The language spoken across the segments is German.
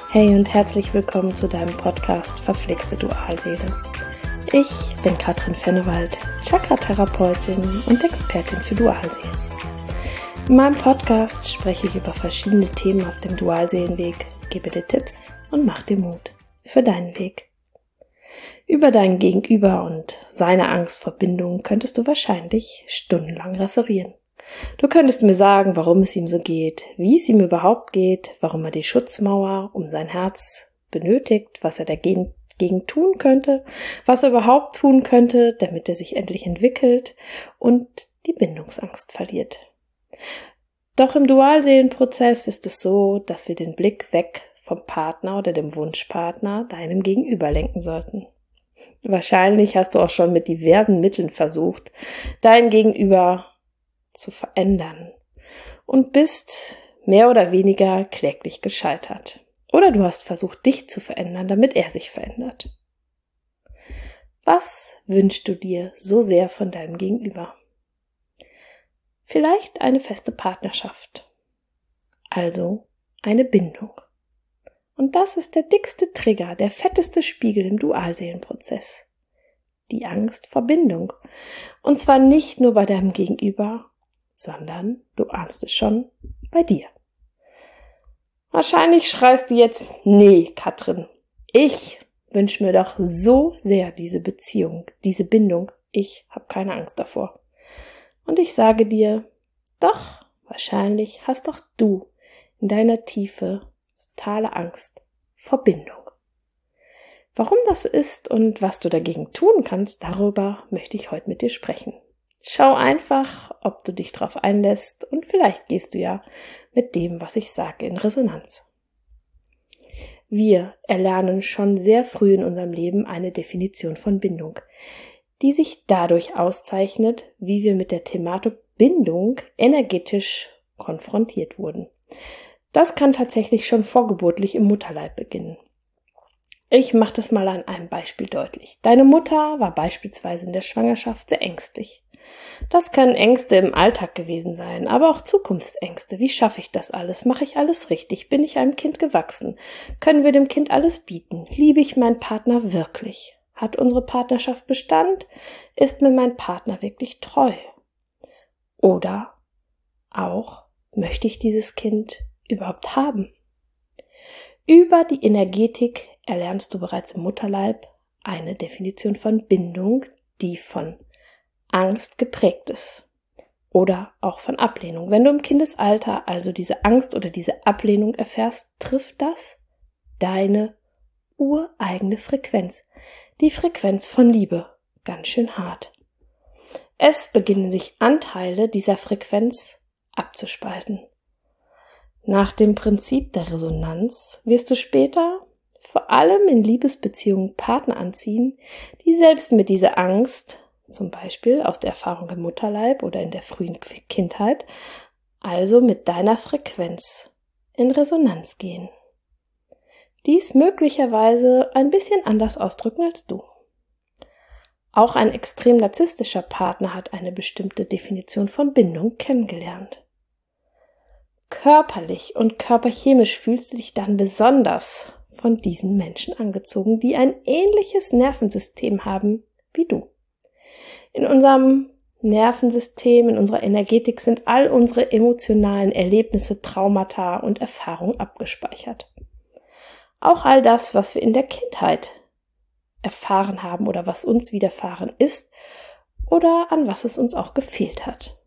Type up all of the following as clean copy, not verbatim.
Hey und herzlich willkommen zu deinem Podcast Verflixte Dualseele. Ich bin Katrin Fennewald, Chakra-Therapeutin und Expertin für Dualseelen. In meinem Podcast spreche ich über verschiedene Themen auf dem Dualseelenweg, gebe dir Tipps und mach dir Mut für deinen Weg. Über dein Gegenüber und seine Angst vor Bindung könntest du wahrscheinlich stundenlang referieren. Du könntest mir sagen, warum es ihm so geht, wie es ihm überhaupt geht, warum er die Schutzmauer um sein Herz benötigt, was er dagegen tun könnte, was er überhaupt tun könnte, damit er sich endlich entwickelt und die Bindungsangst verliert. Doch im Dualseelenprozess ist es so, dass wir den Blick weg vom Partner oder dem Wunschpartner deinem Gegenüber lenken sollten. Wahrscheinlich hast du auch schon mit diversen Mitteln versucht, dein Gegenüber zu verändern und bist mehr oder weniger kläglich gescheitert. Oder du hast versucht, dich zu verändern, damit er sich verändert. Was wünschst du dir so sehr von deinem Gegenüber? Vielleicht eine feste Partnerschaft, also eine Bindung. Und das ist der dickste Trigger, der fetteste Spiegel im Dualseelenprozess. Die Angst vor Bindung. Und zwar nicht nur bei deinem Gegenüber, sondern du ahnst es schon bei dir. Wahrscheinlich schreist du jetzt, nee, Katrin, ich wünsche mir doch so sehr diese Beziehung, diese Bindung. Ich habe keine Angst davor. Und ich sage dir, doch, wahrscheinlich hast doch du in deiner Tiefe totale Angst vor Bindung. Warum das so ist und was du dagegen tun kannst, darüber möchte ich heute mit dir sprechen. Schau einfach, ob du dich drauf einlässt und vielleicht gehst du ja mit dem, was ich sage, in Resonanz. Wir erlernen schon sehr früh in unserem Leben eine Definition von Bindung, die sich dadurch auszeichnet, wie wir mit der Thematik Bindung energetisch konfrontiert wurden. Das kann tatsächlich schon vorgeburtlich im Mutterleib beginnen. Ich mache das mal an einem Beispiel deutlich. Deine Mutter war beispielsweise in der Schwangerschaft sehr ängstlich. Das können Ängste im Alltag gewesen sein, aber auch Zukunftsängste. Wie schaffe ich das alles? Mache ich alles richtig? Bin ich einem Kind gewachsen? Können wir dem Kind alles bieten? Liebe ich meinen Partner wirklich? Hat unsere Partnerschaft Bestand? Ist mir mein Partner wirklich treu? Oder auch, möchte ich dieses Kind überhaupt haben? Über die Energetik erlernst du bereits im Mutterleib eine Definition von Bindung, die von Angst geprägt ist oder auch von Ablehnung. Wenn du im Kindesalter also diese Angst oder diese Ablehnung erfährst, trifft das deine ureigene Frequenz, die Frequenz von Liebe, ganz schön hart. Es beginnen sich Anteile dieser Frequenz abzuspalten. Nach dem Prinzip der Resonanz wirst du später vor allem in Liebesbeziehungen Partner anziehen, die selbst mit dieser Angst, zum Beispiel aus der Erfahrung im Mutterleib oder in der frühen Kindheit, also mit deiner Frequenz in Resonanz gehen. Dies möglicherweise ein bisschen anders ausdrücken als du. Auch ein extrem narzisstischer Partner hat eine bestimmte Definition von Bindung kennengelernt. Körperlich und körperchemisch fühlst du dich dann besonders von diesen Menschen angezogen, die ein ähnliches Nervensystem haben wie du. In unserem Nervensystem, in unserer Energetik sind all unsere emotionalen Erlebnisse, Traumata und Erfahrungen abgespeichert. Auch all das, was wir in der Kindheit erfahren haben oder was uns widerfahren ist oder an was es uns auch gefehlt hat.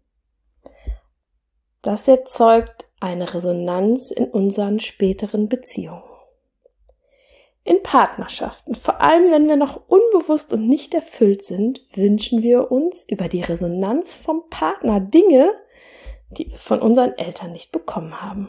Das erzeugt eine Resonanz in unseren späteren Beziehungen. In Partnerschaften, vor allem wenn wir noch unbewusst und nicht erfüllt sind, wünschen wir uns über die Resonanz vom Partner Dinge, die wir von unseren Eltern nicht bekommen haben.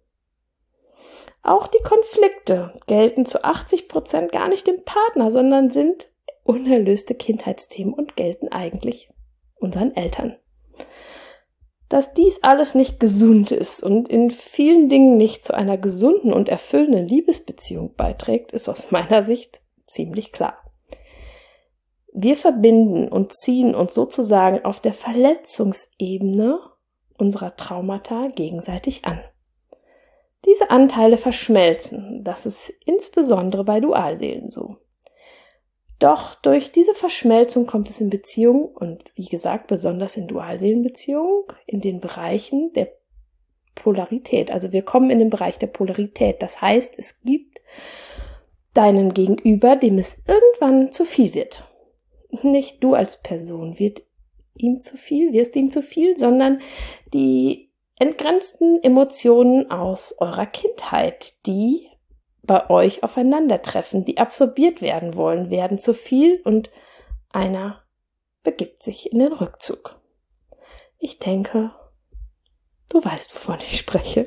Auch die Konflikte gelten zu 80% gar nicht dem Partner, sondern sind unerlöste Kindheitsthemen und gelten eigentlich unseren Eltern. Dass dies alles nicht gesund ist und in vielen Dingen nicht zu einer gesunden und erfüllenden Liebesbeziehung beiträgt, ist aus meiner Sicht ziemlich klar. Wir verbinden und ziehen uns sozusagen auf der Verletzungsebene unserer Traumata gegenseitig an. Diese Anteile verschmelzen. Das ist insbesondere bei Dualseelen so. Doch durch diese Verschmelzung kommt es in Beziehungen und wie gesagt, besonders in Dualseelenbeziehungen, in den Bereichen der Polarität. Also wir kommen in den Bereich der Polarität. Das heißt, es gibt deinen Gegenüber, dem es irgendwann zu viel wird. Nicht du als Person wirst ihm zu viel, sondern die entgrenzten Emotionen aus eurer Kindheit, die bei euch aufeinandertreffen, die absorbiert werden wollen, werden zu viel und einer begibt sich in den Rückzug. Ich denke, du weißt, wovon ich spreche.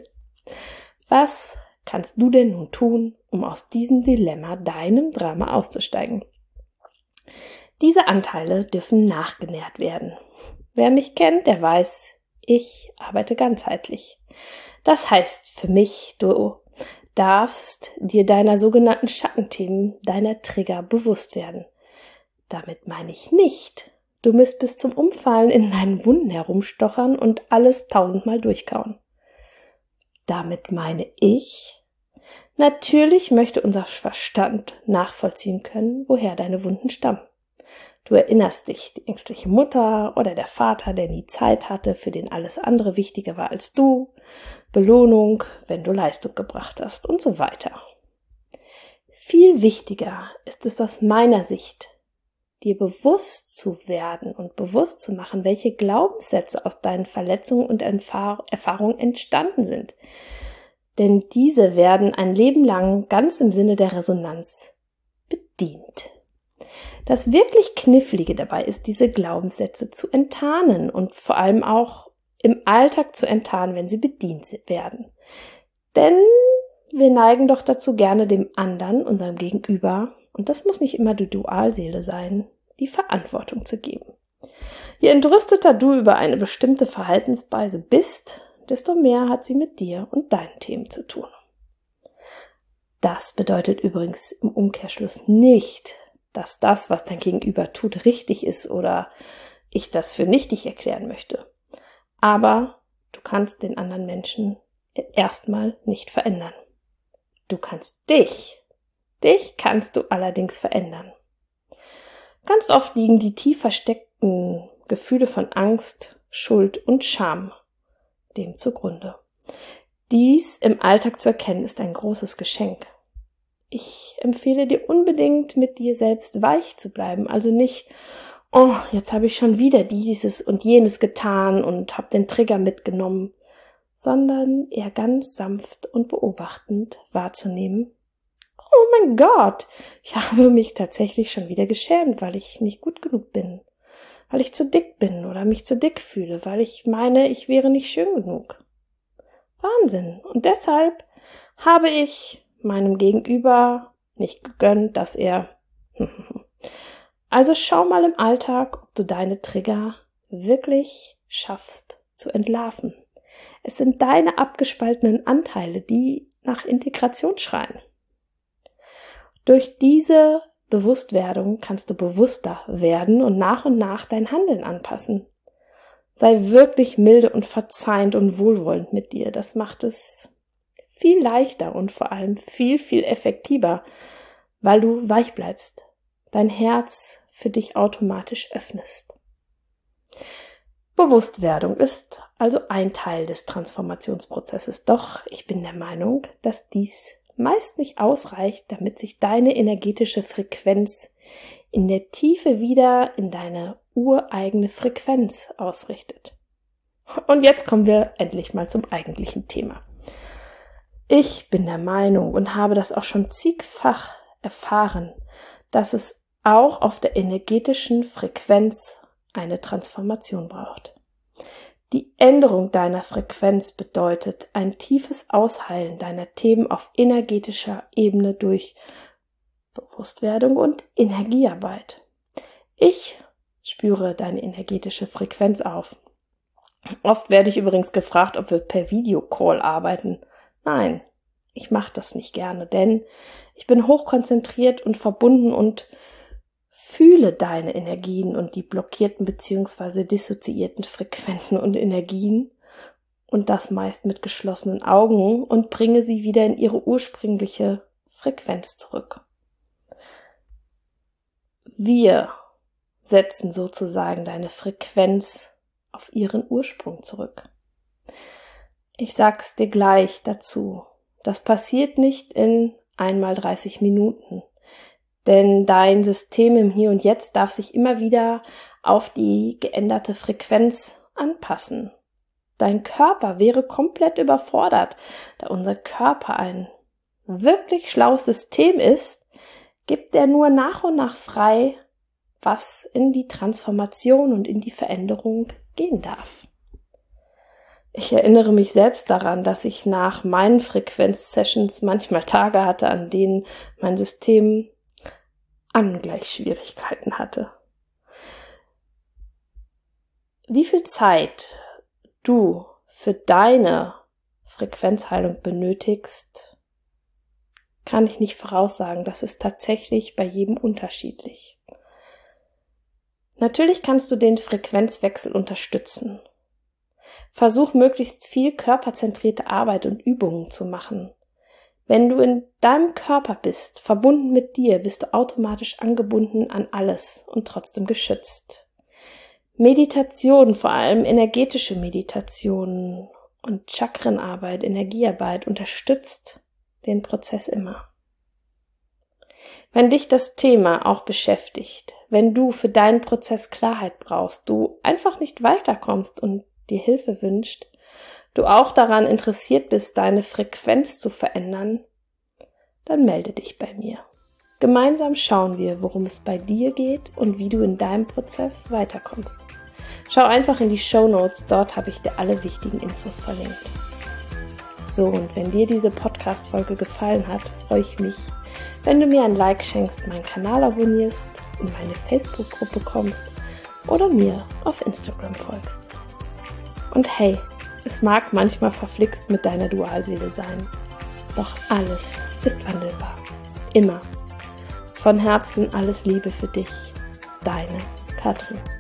Was kannst du denn nun tun, um aus diesem Dilemma, deinem Drama auszusteigen? Diese Anteile dürfen nachgenährt werden. Wer mich kennt, der weiß, ich arbeite ganzheitlich. Das heißt für mich, du darfst dir deiner sogenannten Schattenthemen, deiner Trigger bewusst werden. Damit meine ich nicht, du müsst bis zum Umfallen in deinen Wunden herumstochern und alles 1000-mal durchkauen. Damit meine ich, natürlich möchte unser Verstand nachvollziehen können, woher deine Wunden stammen. Du erinnerst dich, die ängstliche Mutter oder der Vater, der nie Zeit hatte, für den alles andere wichtiger war als du, Belohnung, wenn du Leistung gebracht hast und so weiter. Viel wichtiger ist es aus meiner Sicht, dir bewusst zu werden und bewusst zu machen, welche Glaubenssätze aus deinen Verletzungen und Erfahrungen entstanden sind. Denn diese werden ein Leben lang ganz im Sinne der Resonanz bedient. Das wirklich Knifflige dabei ist, diese Glaubenssätze zu enttarnen und vor allem auch im Alltag zu enttarnen, wenn sie bedient werden. Denn wir neigen doch dazu, gerne dem anderen, unserem Gegenüber, und das muss nicht immer die Dualseele sein, die Verantwortung zu geben. Je entrüsteter du über eine bestimmte Verhaltensweise bist, desto mehr hat sie mit dir und deinen Themen zu tun. Das bedeutet übrigens im Umkehrschluss nicht, dass das, was dein Gegenüber tut, richtig ist oder ich das für nichtig erklären möchte. Aber du kannst den anderen Menschen erstmal nicht verändern. Du kannst dich kannst du allerdings verändern. Ganz oft liegen die tief versteckten Gefühle von Angst, Schuld und Scham dem zugrunde. Dies im Alltag zu erkennen, ist ein großes Geschenk. Ich empfehle dir unbedingt, mit dir selbst weich zu bleiben. Also nicht, oh, jetzt habe ich schon wieder dieses und jenes getan und habe den Trigger mitgenommen, sondern eher ganz sanft und beobachtend wahrzunehmen. Oh mein Gott, ich habe mich tatsächlich schon wieder geschämt, weil ich nicht gut genug bin, weil ich zu dick bin oder mich zu dick fühle, weil ich meine, ich wäre nicht schön genug. Wahnsinn. Und deshalb habe ich meinem Gegenüber nicht gegönnt, dass er... Also schau mal im Alltag, ob du deine Trigger wirklich schaffst zu entlarven. Es sind deine abgespaltenen Anteile, die nach Integration schreien. Durch diese Bewusstwerdung kannst du bewusster werden und nach dein Handeln anpassen. Sei wirklich milde und verzeihend und wohlwollend mit dir. Das macht es viel leichter und vor allem viel, viel effektiver, weil du weich bleibst, dein Herz für dich automatisch öffnest. Bewusstwerdung ist also ein Teil des Transformationsprozesses, doch ich bin der Meinung, dass dies meist nicht ausreicht, damit sich deine energetische Frequenz in der Tiefe wieder in deine ureigene Frequenz ausrichtet. Und jetzt kommen wir endlich mal zum eigentlichen Thema. Ich bin der Meinung und habe das auch schon zigfach erfahren, dass es auch auf der energetischen Frequenz eine Transformation braucht. Die Änderung deiner Frequenz bedeutet ein tiefes Ausheilen deiner Themen auf energetischer Ebene durch Bewusstwerdung und Energiearbeit. Ich spüre deine energetische Frequenz auf. Oft werde ich übrigens gefragt, ob wir per Videocall arbeiten. Nein, ich mache das nicht gerne, denn ich bin hochkonzentriert und verbunden und fühle deine Energien und die blockierten bzw. dissoziierten Frequenzen und Energien und das meist mit geschlossenen Augen, und bringe sie wieder in ihre ursprüngliche Frequenz zurück. Wir setzen sozusagen deine Frequenz auf ihren Ursprung zurück. Ich sag's dir gleich dazu. Das passiert nicht in einmal 30 Minuten. Denn dein System im Hier und Jetzt darf sich immer wieder auf die geänderte Frequenz anpassen. Dein Körper wäre komplett überfordert, da unser Körper ein wirklich schlaues System ist, gibt er nur nach und nach frei, was in die Transformation und in die Veränderung gehen darf. Ich erinnere mich selbst daran, dass ich nach meinen Frequenz-Sessions manchmal Tage hatte, an denen mein System Angleichschwierigkeiten hatte. Wie viel Zeit du für deine Frequenzheilung benötigst, kann ich nicht voraussagen. Das ist tatsächlich bei jedem unterschiedlich. Natürlich kannst du den Frequenzwechsel unterstützen. Versuch möglichst viel körperzentrierte Arbeit und Übungen zu machen. Wenn du in deinem Körper bist, verbunden mit dir, bist du automatisch angebunden an alles und trotzdem geschützt. Meditation, vor allem energetische Meditationen und Chakrenarbeit, Energiearbeit unterstützt den Prozess immer. Wenn dich das Thema auch beschäftigt, wenn du für deinen Prozess Klarheit brauchst, du einfach nicht weiterkommst und dir Hilfe wünscht, du auch daran interessiert bist, deine Frequenz zu verändern, dann melde dich bei mir. Gemeinsam schauen wir, worum es bei dir geht und wie du in deinem Prozess weiterkommst. Schau einfach in die Shownotes, dort habe ich dir alle wichtigen Infos verlinkt. So, und wenn dir diese Podcast-Folge gefallen hat, freue ich mich, wenn du mir ein Like schenkst, meinen Kanal abonnierst, in meine Facebook-Gruppe kommst oder mir auf Instagram folgst. Und hey, es mag manchmal verflixt mit deiner Dualseele sein, doch alles ist wandelbar. Immer. Von Herzen alles Liebe für dich, deine Katrin.